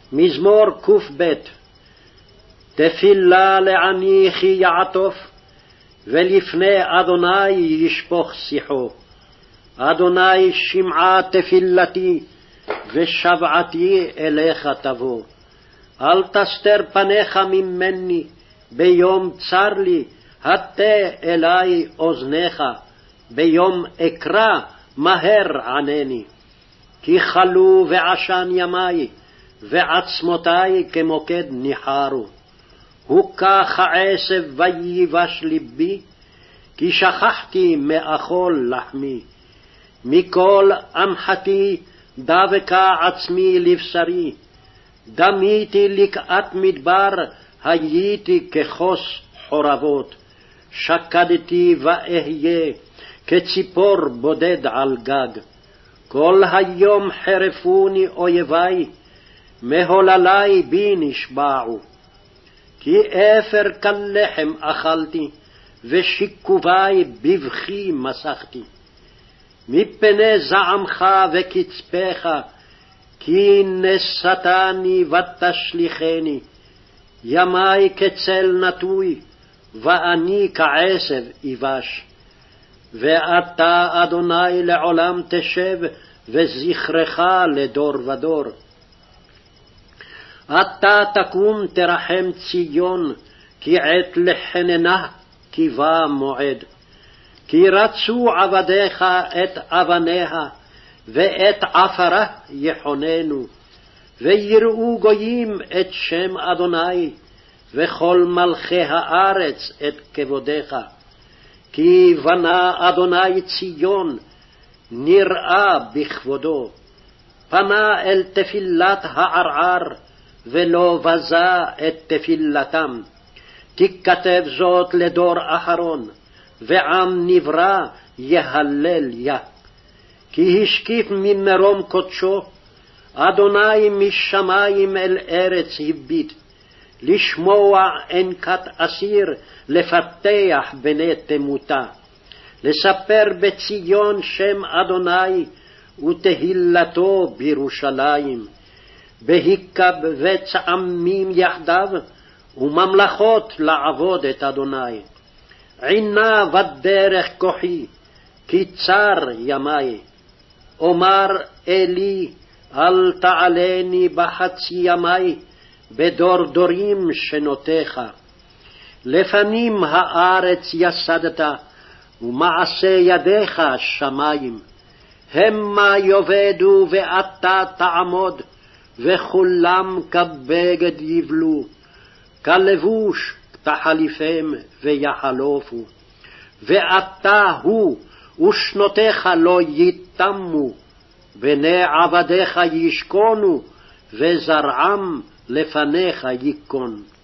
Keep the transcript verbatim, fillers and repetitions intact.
מזמור ק"ב. תפילה לעני כי יעטוף, ולפני אדוני ישפוך שיחו. אדוני שמעה תפילתי, ושבעתי אליך תבוא. אל תסתר פניך ממני, ביום צר לי, הטה אלי אוזניך, ביום אקרא מהר ענני. כי חלו ועשן ימי, ועצמותי כמוקד ניחרו. הוקח העשב ויבש ליבי, כי שכחתי מאכול לחמי. מכל אמחתי דבקה עצמי לבשרי, דמיתי לקעת מדבר, הייתי כחוס חורבות. שקדתי ואהיה כציפור בודד על גג. כל היום חרפוני אויבי, מהוללי בי נשבעו. כי אפר כלחם אכלתי, ושיקובי בבכי מסכתי. מפני זעמך וקצפך, כי נשאתני ותשליכני. ימי כצל נטוי, ואני כעשב יבש. ואתה, אדוני, לעולם תשב, וזכרך לדור ודור. אתה תקום תרחם ציון, כי עת לחננה, כי בא מועד. כי רצו עבדיך את אבניה, ואת עפרה יחוננו. ויראו גויים את שם אדוני, וכל מלכי הארץ את כבודך. כי בנה אדוני ציון, נראה בכבודו. פנה אל תפילת הערער, ולא בזה את תפילתם. תכתב זאת לדור אחרון, ועם נברא יהלל יה. כי השקיף ממרום קודשו, אדוני משמים אל ארץ הביט. לשמוע אנקת אסיר, לפתח בני תמותה. לספר בציון שם אדוני, ותהילתו בירושלים. בהיקבץ עמים יחדיו, וממלכות לעבוד את אדוני. עינה בדרך כוחי, כי צר ימי. אומר אלי, אל תעלני בחצי ימי, בדור דורים שנותיך. לפנים הארץ יסדת, ומעשה ידיך שמים. המה יאבדו ואתה תעמוד, וכולם כבגד יבלו. כלבוש תחליפם ויחלופו. ואתה הוא, ושנותיך לא יתמו. בני עבדיך ישכונו, וזרעם לפניך ייכון.